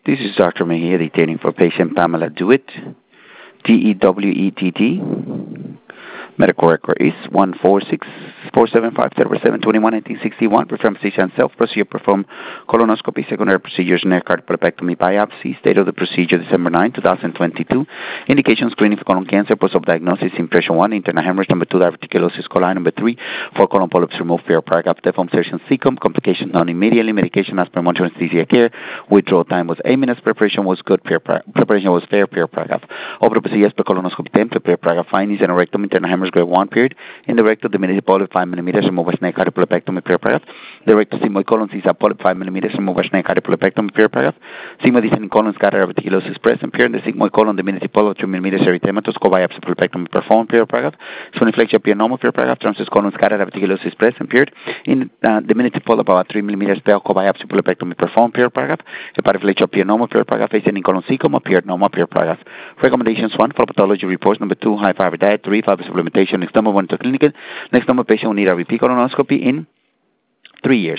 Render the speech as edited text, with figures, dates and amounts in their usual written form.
This is Dr. Mejia detailing for patient Pamela Dewitt, Dewett. Medical record is 146475721 Perform physician self-procedure perform colonoscopy, secondary procedures, neck cardiopulmonectomy biopsy. State of the procedure December 9, 2022. Indication screening for colon cancer, post-op diagnosis, impression 1, internal hemorrhage, number 2, diverticulosis coli, number 3, 4 colon polyps removed, fair paragraph, deform session cecum, complications non immediately, medication as per monitoring anesthesia care, withdrawal time was 8 minutes, preparation was good, preparation was fair, fair paragraph. Over the procedure as per colonoscopy template, fair paragraph, findings and rectum, internal hemorrhage grade 1 period, in the rectal diminished polyp 5 millimeters, remove a snake cardiopulmonectomy, fair paragraph. The rectal sigmoid colon sees a polyp 5 millimeters, remove a snake cardiopulmonectomy, fair paragraph. Sigmoid descending colon scatter reticulosis present, period, in the sigmoid colon diminished polyp 2 millimeters, erythematous, co-biopsy pulmonectomy performed, fair paragraph. Spleniflexia appear normal, fair paragraph. Transverse colon scatter reticulosis present, period, in diminished polyp about 3 millimeters, co-biopsy pulmonectomy performed, fair paragraph. Hepatoflexia appear normal, fair paragraph. Ascending colon cecum appeared normal, fair paragraph. Recommendations 1, follow pathology reports, number 2, high fiber diet, 3, fiber supplementation, next number 1 to clinical, next number patient will need a repeat colonoscopy in 3 years.